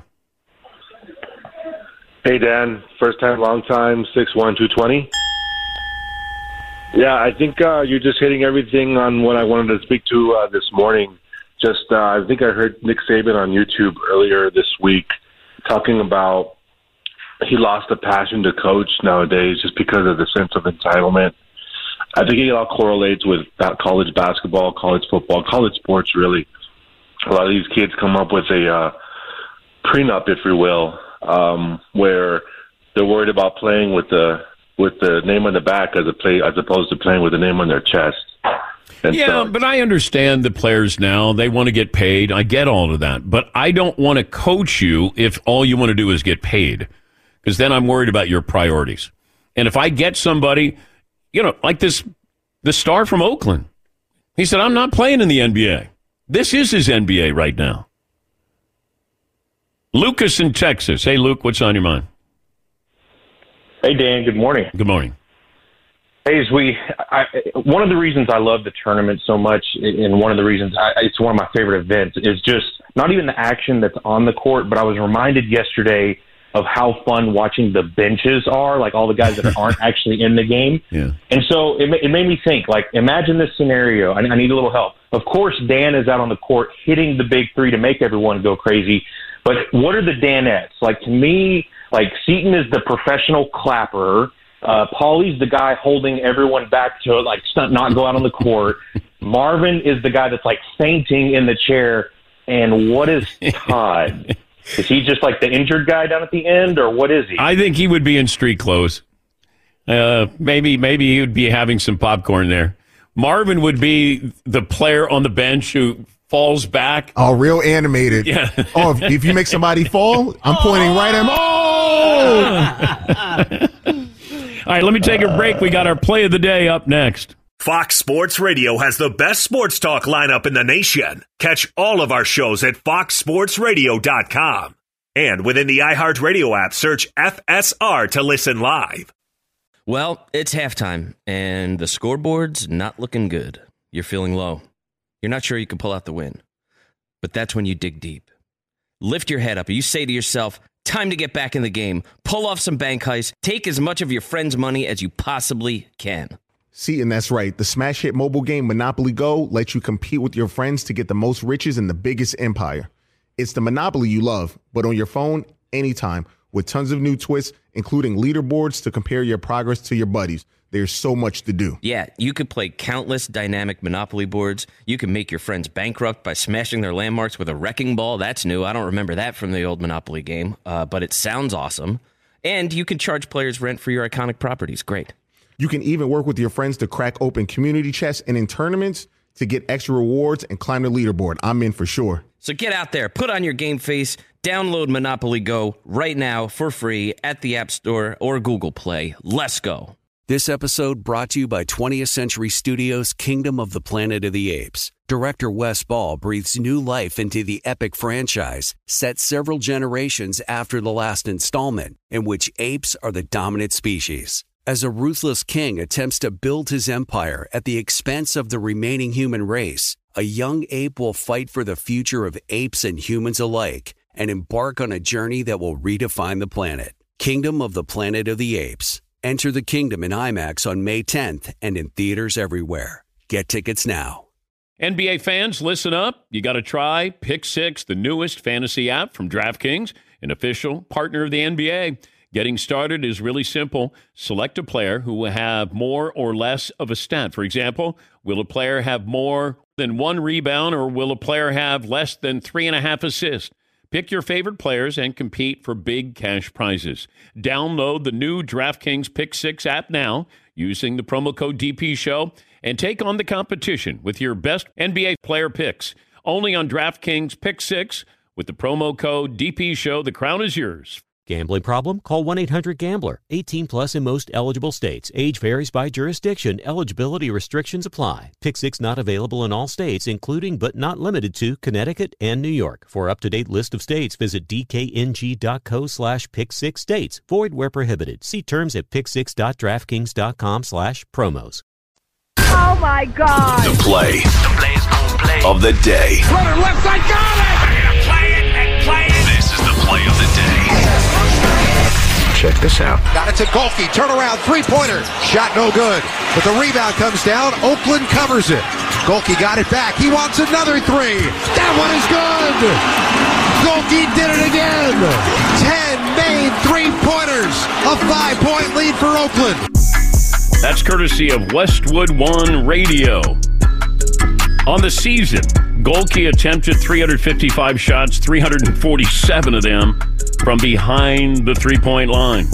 Speaker 14: Hey, Dan. First time, long time, six one, two twenty. Yeah, I think uh, you're just hitting everything on what I wanted to speak to uh, this morning. Just, uh, I think I heard Nick Saban on YouTube earlier this week talking about he lost a passion to coach nowadays just because of the sense of entitlement. I think it all correlates with college basketball, college football, college sports, really. A lot of these kids come up with a uh, prenup, if you will, um, where they're worried about playing with the with the name on the back as a play as opposed to playing with the name on their chest. And
Speaker 3: yeah,
Speaker 14: so,
Speaker 3: but I understand the players now. They want to get paid. I get all of that. But I don't want to coach you if all you want to do is get paid, because then I'm worried about your priorities. And if I get somebody, you know, like this, the star from Oakland, he said, I'm not playing in the N B A. This is his N B A right now. Lucas in Texas. Hey, Luke, what's on your mind?
Speaker 15: Hey, Dan. Good morning.
Speaker 3: Good morning.
Speaker 15: Hey, as we, I, one of the reasons I love the tournament so much, and one of the reasons I, it's one of my favorite events, is just not even the action that's on the court, but I was reminded yesterday of how fun watching the benches are, like all the guys that aren't actually in the game.
Speaker 3: Yeah.
Speaker 15: And so it, it made me think, like, imagine this scenario. I, I need a little help. Of course, Dan is out on the court hitting the big three to make everyone go crazy. But what are the Danettes? Like, to me, like, Seton is the professional clapper. Uh, Paulie's the guy holding everyone back to, like, not go out on the court. Marvin is the guy that's, like, fainting in the chair. And what is Todd? Is he just, like, the injured guy down at the end, or what is he?
Speaker 3: I think he would be in street clothes. Uh, maybe, maybe he would be having some popcorn there. Marvin would be the player on the bench who falls back.
Speaker 10: Oh, real animated.
Speaker 3: Yeah.
Speaker 10: Oh, if, if you make somebody fall, I'm pointing right at him. Oh!
Speaker 3: All right, let me take a break. We got our play of the day up next.
Speaker 5: Fox Sports Radio has the best sports talk lineup in the nation. Catch all of our shows at fox sports radio dot com. And within the iHeartRadio app, search F S R to listen live.
Speaker 7: Well, it's halftime, and the scoreboard's not looking good. You're feeling low. You're not sure you can pull out the win. But that's when you dig deep. Lift your head up, and you say to yourself, time to get back in the game. Pull off some bank heists. Take as much of your friend's money as you possibly can.
Speaker 10: See, and that's right. The smash hit mobile game Monopoly Go lets you compete with your friends to get the most riches in the biggest empire. It's the Monopoly you love, but on your phone, anytime, with tons of new twists, including leaderboards to compare your progress to your buddies. There's so much to do.
Speaker 7: Yeah, you could play countless dynamic Monopoly boards. You can make your friends bankrupt by smashing their landmarks with a wrecking ball. That's new. I don't remember that from the old Monopoly game, uh, but it sounds awesome. And you can charge players rent for your iconic properties. Great.
Speaker 10: You can even work with your friends to crack open community chests and in tournaments to get extra rewards and climb the leaderboard. I'm in for sure.
Speaker 7: So get out there, put on your game face, download Monopoly Go right now for free at the App Store or Google Play. Let's go.
Speaker 1: This episode brought to you by twentieth Century Studios' Kingdom of the Planet of the Apes. Director Wes Ball breathes new life into the epic franchise, set several generations after the last installment, in which apes are the dominant species. As a ruthless king attempts to build his empire at the expense of the remaining human race, a young ape will fight for the future of apes and humans alike and embark on a journey that will redefine the planet. Kingdom of the Planet of the Apes. Enter the kingdom in IMAX on May tenth and in theaters everywhere. Get tickets now.
Speaker 3: N B A fans, listen up. You got to try Pick Six, the newest fantasy app from DraftKings, an official partner of the N B A. Getting started is really simple. Select a player who will have more or less of a stat. For example, will a player have more than one rebound, or will a player have less than three and a half assists? Pick your favorite players and compete for big cash prizes. Download the new DraftKings Pick Six app now using the promo code D P Show and take on the competition with your best N B A player picks. Only on DraftKings Pick Six with the promo code D P Show. The crown is yours.
Speaker 2: Gambling problem? Call one eight hundred gambler. eighteen plus in most eligible states. Age varies by jurisdiction. Eligibility restrictions apply. Pick Six not available in all states, including but not limited to Connecticut and New York. For up-to-date list of states, visit dkng.co slash pick six states. Void where prohibited. See terms at pick six dot draftkings dot com slash promos.
Speaker 16: Oh my God!
Speaker 17: The play, the play's gonna play of the day.
Speaker 16: Runner left side, got it!
Speaker 17: Play it and play it. This is the play of the day.
Speaker 18: Check this out.
Speaker 19: Got it to Golke. Turnaround three-pointer. Shot no good. But the rebound comes down. Oakland covers it. Golke got it back. He wants another three. That one is good. Golke did it again. Ten made three-pointers. A five-point lead for Oakland.
Speaker 3: That's courtesy of Westwood One Radio. On the season, Golke attempted three hundred fifty-five shots, three hundred forty-seven of them from behind the three-point line.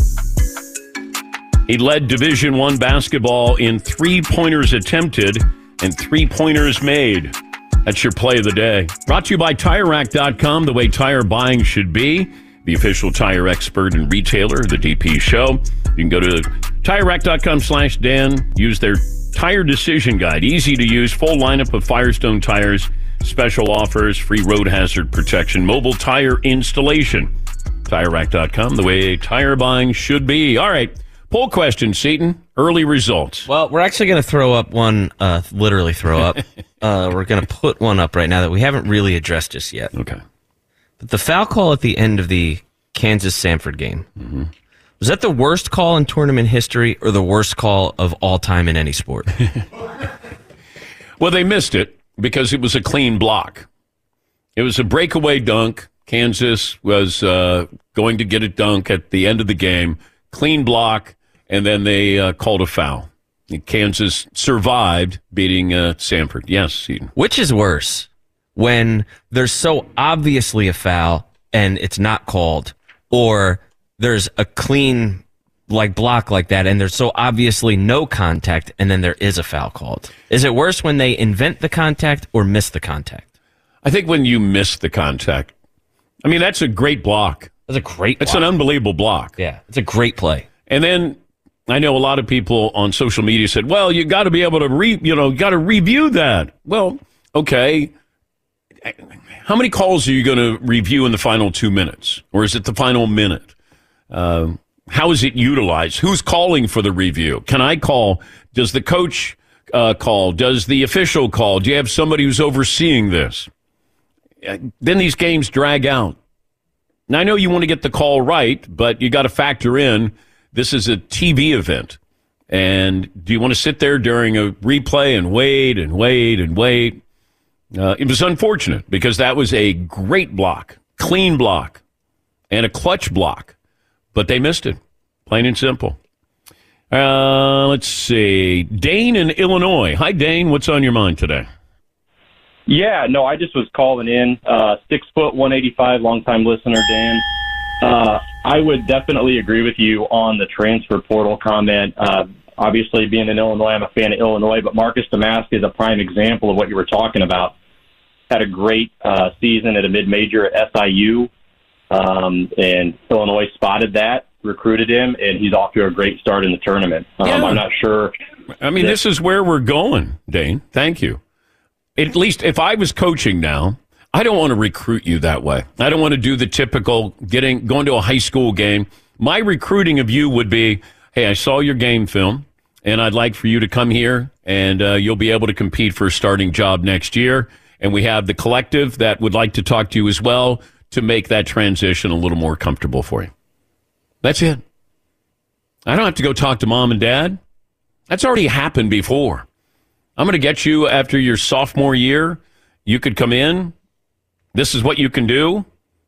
Speaker 3: He led Division One basketball in three-pointers attempted and three-pointers made. That's your play of the day. Brought to you by Tire Rack dot com, the way tire buying should be. The official tire expert and retailer of the D P Show. You can go to Tire Rack dot com slash Dan. Use their Tire Decision Guide. Easy to use. Full lineup of Firestone tires. Special offers. Free road hazard protection. Mobile tire installation. Tire Rack dot com, the way tire buying should be. All right. Poll question, Seton. Early results.
Speaker 7: Well, we're actually going to throw up one, uh, literally throw up. uh, we're going to put one up right now that we haven't really addressed just yet.
Speaker 3: Okay.
Speaker 7: But the foul call at the end of the Kansas-Sanford game, mm-hmm. was that the worst call in tournament history or the worst call of all time in any sport?
Speaker 3: Well, they missed it because it was a clean block. It was a breakaway dunk. Kansas was uh, going to get a dunk at the end of the game. Clean block, and then they uh, called a foul. And Kansas survived, beating uh, Sanford. Yes, Seton.
Speaker 7: Which is worse? When there's so obviously a foul and it's not called, or there's a clean like block like that and there's so obviously no contact and then there is a foul called. Is it worse when they invent the contact or miss the contact?
Speaker 3: I think when you miss the contact. I mean, that's a great block.
Speaker 7: That's a great block.
Speaker 3: It's an unbelievable block.
Speaker 7: Yeah, it's a great play.
Speaker 3: And then I know a lot of people on social media said, well, you got to be able to re, you know, got to review that. Well, okay. How many calls are you going to review in the final two minutes? Or is it the final minute? Uh, how is it utilized? Who's calling for the review? Can I call? Does the coach uh, call? Does the official call? Do you have somebody who's overseeing this? Uh, then these games drag out. Now, I know you want to get the call right, but you got to factor in this is a T V event. And do you want to sit there during a replay and wait and wait and wait? Uh, it was unfortunate because that was a great block, clean block, and a clutch block. But they missed it, plain and simple. Uh, let's see. Dane in Illinois. Hi, Dane. What's on your mind today?
Speaker 15: Yeah, no, I just was calling in. Uh, six foot, one eighty-five, longtime listener, Dan. Uh, I would definitely agree with you on the transfer portal comment. Uh, obviously, being in Illinois, I'm a fan of Illinois, but Marcus Domask is a prime example of what you were talking about. Had a great uh, season at a mid-major at S I U, um, and Illinois spotted that, recruited him, and he's off to a great start in the tournament. Um,
Speaker 3: Yeah.
Speaker 15: I'm not sure.
Speaker 3: I mean,
Speaker 15: that-
Speaker 3: this is where we're going, Dane. Thank you. At least if I was coaching now, I don't want to recruit you that way. I don't want to do the typical getting going to a high school game. My recruiting of you would be, hey, I saw your game film, and I'd like for you to come here, and uh, you'll be able to compete for a starting job next year. And we have the collective that would like to talk to you as well to make that transition a little more comfortable for you. That's it. I don't have to go talk to mom and dad. That's already happened before. I'm going to get you after your sophomore year. You could come in. This is what you can do.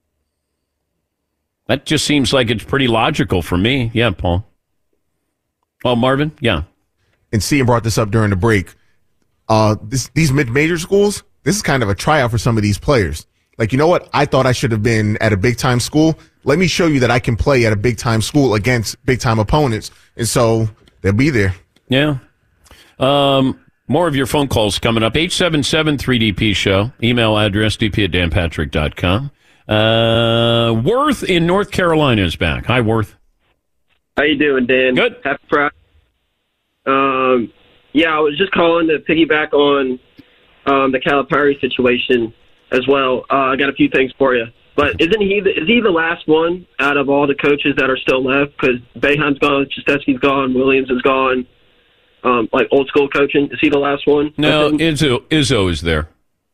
Speaker 3: That just seems like it's pretty logical for me. Yeah, Paul. Oh, Marvin? Yeah.
Speaker 10: And Cian brought this up during the break. Uh, this, these mid-major schools, this is kind of a tryout for some of these players. Like, you know what? I thought I should have been at a big-time school. Let me show you that I can play at a big-time school against big-time opponents. And so they'll be there.
Speaker 3: Yeah. Um, more of your phone calls coming up. eight seven seven three D P show. Email address d p at dan patrick dot com. Uh, Worth in North Carolina is back. Hi, Worth.
Speaker 20: How you doing, Dan?
Speaker 3: Good.
Speaker 20: Happy Friday. Um, yeah, I was just calling to piggyback on um, the Calipari situation as well. Uh, I got a few things for you. But isn't he the, is he the last one out of all the coaches that are still left? Because Boeheim's gone, Krzyzewski's gone, Williams is gone. Um, like old school coaching, is he the last one?
Speaker 3: No, Izzo, Izzo is there.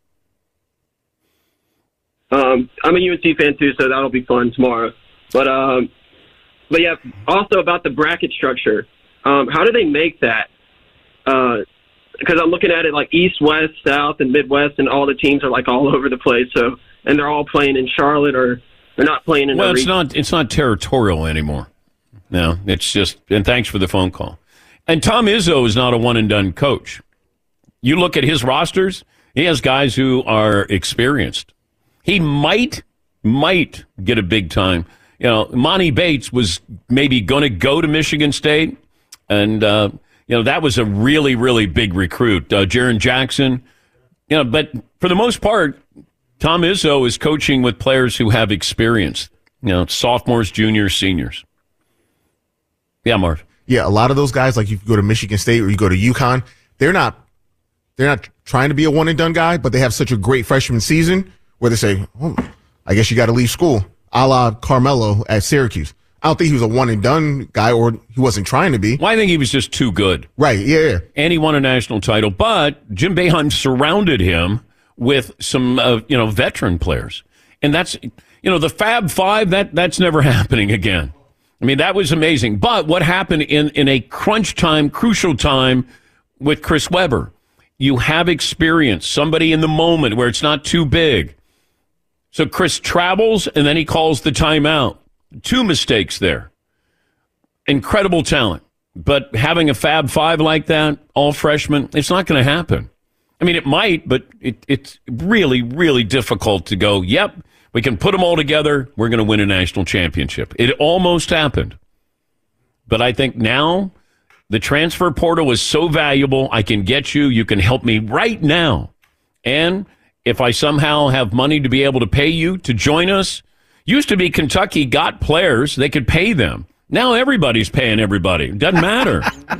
Speaker 20: Um, I'm a U N C fan too, so that'll be fun tomorrow. But um, but yeah, also about the bracket structure. Um, how do they make that? Because I'm looking at it like East, West, South, and Midwest, and all the teams are like all over the place. So, and they're all playing in Charlotte, or they're not playing in.
Speaker 3: Well,
Speaker 20: a
Speaker 3: it's
Speaker 20: region.
Speaker 3: not. It's not territorial anymore. No, it's just. And thanks for the phone call. And Tom Izzo is not a one and done coach. You look at his rosters; he has guys who are experienced. He might might get a big time. You know, Monty Bates was maybe going to go to Michigan State, and uh, you know that was a really really big recruit. Uh, Jaren Jackson, you know, but for the most part, Tom Izzo is coaching with players who have experience. You know, sophomores, juniors, seniors. Yeah, Marv.
Speaker 10: Yeah, a lot of those guys, like you go to Michigan State or you go to UConn, they're not they're not trying to be a one and done guy, but they have such a great freshman season where they say, oh, I guess you got to leave school, a la Carmelo at Syracuse. I don't think he was a one and done guy, or he wasn't trying to be.
Speaker 3: Well, I think he was just too good.
Speaker 10: Right, yeah, yeah.
Speaker 3: And he won a national title, but Jim Boeheim surrounded him with some, uh, you know, veteran players. And that's, you know, the Fab Five, that that's never happening again. I mean, that was amazing. But what happened in, in a crunch time, crucial time with Chris Webber? You have experience, somebody in the moment where it's not too big. So Chris travels, and then he calls the timeout. Two mistakes there. Incredible talent. But having a Fab Five like that, all freshmen, it's not going to happen. I mean, it might, but it, it's really, really difficult to go, yep, we can put them all together, we're going to win a national championship. It almost happened. But I think now the transfer portal is so valuable, I can get you, you can help me right now. And if I somehow have money to be able to pay you to join us, used to be Kentucky got players, they could pay them. Now everybody's paying everybody. It doesn't matter.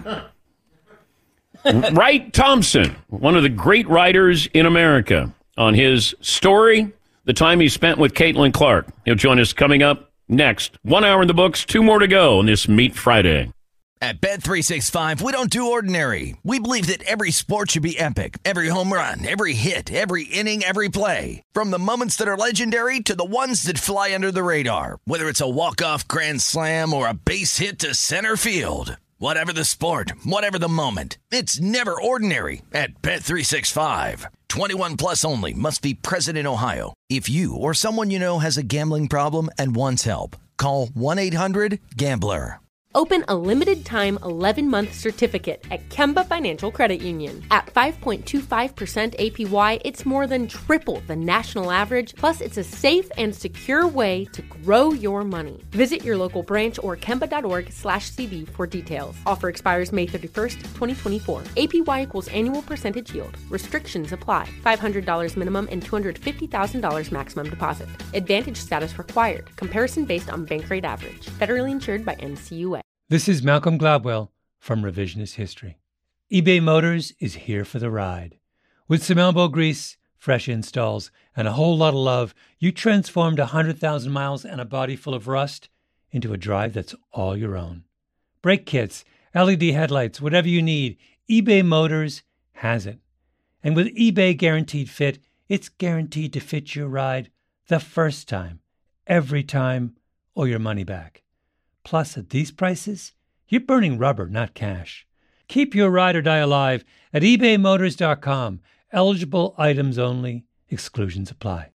Speaker 3: Wright Thompson, one of the great writers in America, on his story, the time he spent with Caitlin Clark. He'll join us coming up next. One hour in the books, two more to go on this Meat Friday.
Speaker 21: At Bet three sixty-five, we don't do ordinary. We believe that every sport should be epic. Every home run, every hit, every inning, every play. From the moments that are legendary to the ones that fly under the radar. Whether it's a walk-off grand slam or a base hit to center field. Whatever the sport, whatever the moment, it's never ordinary at Bet three sixty-five. twenty-one plus only. Must be present in Ohio. If you or someone you know has a gambling problem and wants help, call one eight hundred gambler.
Speaker 22: Open a limited-time eleven-month certificate at Kemba Financial Credit Union. At five point two five percent A P Y, it's more than triple the national average, plus it's a safe and secure way to grow your money. Visit your local branch or kemba.org slash CD for details. Offer expires May thirty-first, twenty twenty-four. A P Y equals annual percentage yield. Restrictions apply. five hundred dollars minimum and two hundred fifty thousand dollars maximum deposit. Advantage status required. Comparison based on bank rate average. Federally insured by N C U A.
Speaker 23: This is Malcolm Gladwell from Revisionist History. eBay Motors is here for the ride. With some elbow grease, fresh installs, and a whole lot of love, you transformed one hundred thousand miles and a body full of rust into a drive that's all your own. Brake kits, L E D headlights, whatever you need, eBay Motors has it. And with eBay Guaranteed Fit, it's guaranteed to fit your ride The first time, every time, or your money back. Plus, at these prices, you're burning rubber, not cash. Keep your ride or die alive at ebay motors dot com. Eligible items only. Exclusions apply.